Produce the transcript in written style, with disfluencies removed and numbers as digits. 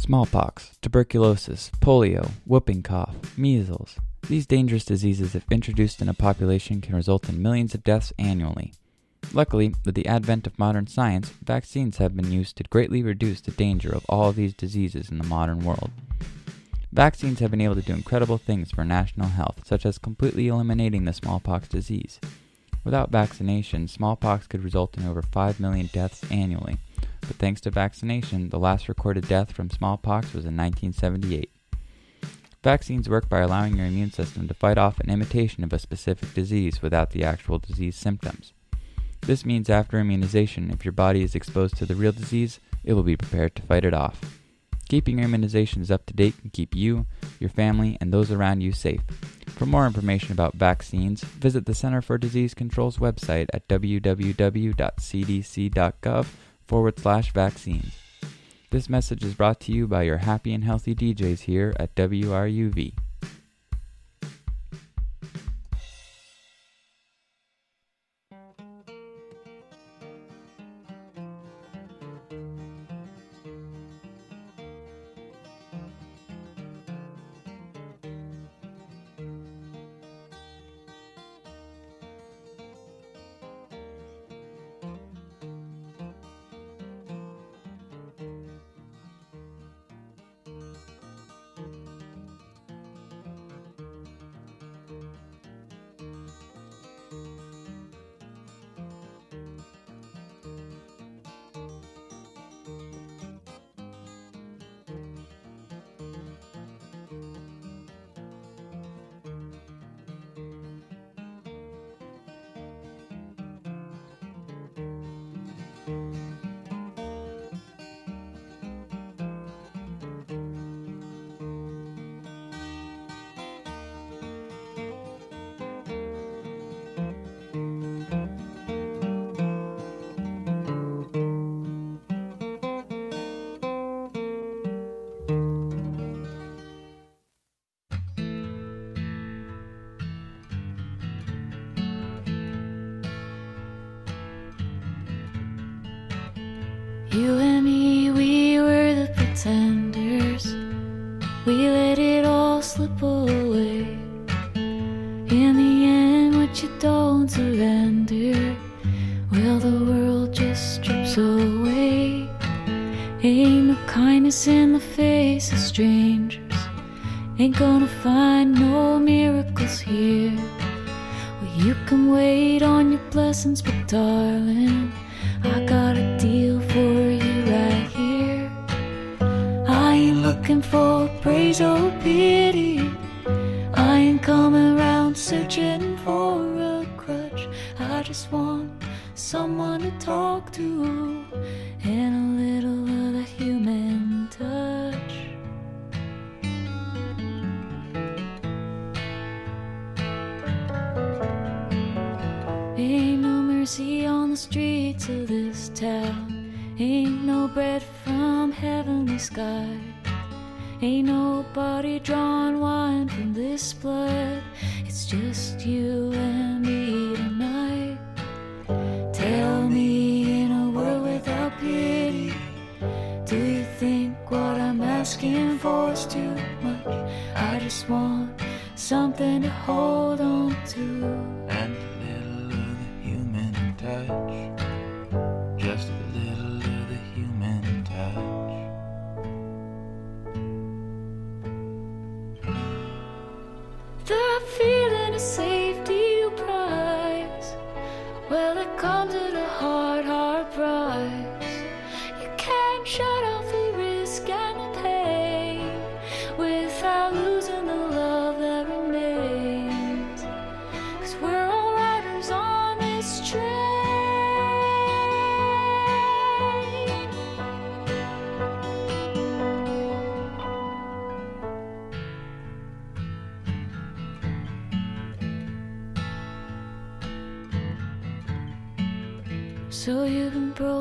Smallpox, tuberculosis, polio, whooping cough, measles. These dangerous diseases, if introduced in a population, can result in millions of deaths annually. Luckily, with the advent of modern science, vaccines have been used to greatly reduce the danger of all of these diseases in the modern world. Vaccines have been able to do incredible things for national health, such as completely eliminating the smallpox disease. Without vaccination, smallpox could result in over 5 million deaths annually, but thanks to vaccination, the last recorded death from smallpox was in 1978. Vaccines work by allowing your immune system to fight off an imitation of a specific disease without the actual disease symptoms. This means after immunization, if your body is exposed to the real disease, it will be prepared to fight it off. Keeping your immunizations up to date can keep you, your family, and those around you safe. For more information about vaccines, visit the Center for Disease Control's website at www.cdc.gov/vaccines. This message is brought to you by your happy and healthy DJs here at WRUV. You and me, we were the pretenders. We let it all slip away. In the end, what you don't surrender, well, the world just strips away. Ain't no kindness in the face of strangers. Ain't gonna find no miracles here. Well, you can wait on your blessings, but darling, I got a deal for you right here. I ain't looking for praise or pity. I ain't coming around searching for a crutch. I just want someone to talk to and a little of the human touch. Ain't no mercy on the streets of this town. Ain't no bread from heavenly sky. Ain't nobody drawing wine from this blood. It's just you and me tonight. Tell me, in a world without pity, do you think what I'm asking for is too much? I just want something to hold on to and a little of the human touch. Just a little of the human touch. That feeling of safety you prize, well, it comes at a hard, hard price. You can't shut off the risk and the pain without losing the love that remains. 'Cause we're all riders on this train. So you've been broke